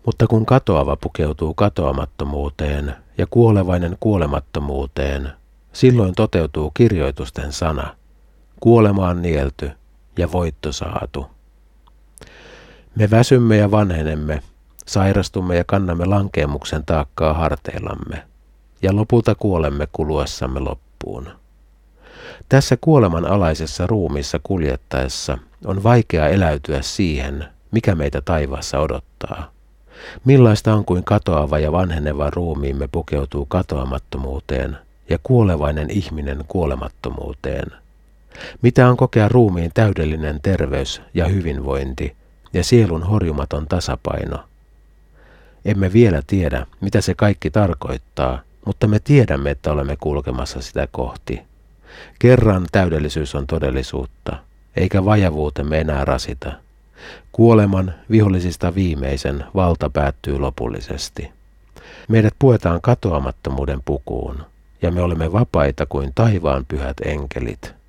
Mutta kun katoava pukeutuu katoamattomuuteen ja kuolevainen kuolemattomuuteen, silloin toteutuu kirjoitusten sana, kuolema on nielty ja voitto saatu. Me väsymme ja vanhenemme, sairastumme ja kannamme lankeemuksen taakkaa harteillamme, ja lopulta kuolemme kuluessamme loppuun. Tässä kuoleman alaisessa ruumiissa kuljettaessa on vaikea eläytyä siihen, mikä meitä taivaassa odottaa. Millaista on kuin katoava ja vanheneva ruumiimme pukeutuu katoamattomuuteen ja kuolevainen ihminen kuolemattomuuteen? Mitä on kokea ruumiin täydellinen terveys ja hyvinvointi ja sielun horjumaton tasapaino? Emme vielä tiedä, mitä se kaikki tarkoittaa, mutta me tiedämme, että olemme kulkemassa sitä kohti. Kerran täydellisyys on todellisuutta, eikä vajavuutemme enää rasita. Kuoleman vihollisista viimeisen valta päättyy lopullisesti. Meidät puetaan katoamattomuuden pukuun, ja me olemme vapaita kuin taivaan pyhät enkelit.